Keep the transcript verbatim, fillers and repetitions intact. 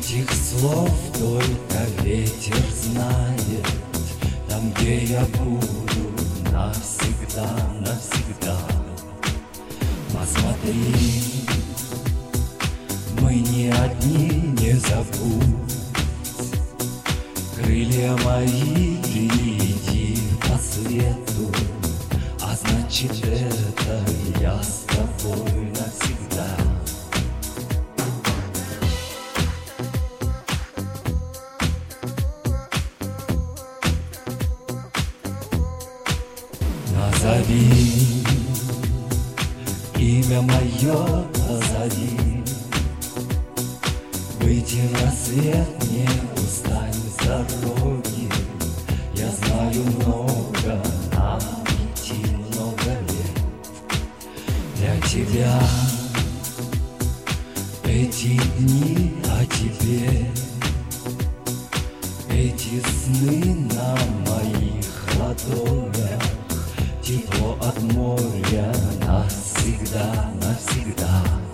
Этих слов только ветер знает, там, где я буду навсегда, навсегда. Посмотри, мы не одни, не забудь. Крылья мои, ты иди по свету, а значит это я с тобой навсегда. Назови имя мое, позови. Выйти на свет, не устань с дороги. Я знаю много, нам идти много лет. Для тебя эти дни, а тебе эти сны на моих ладонях. Тепло от моря навсегда, навсегда.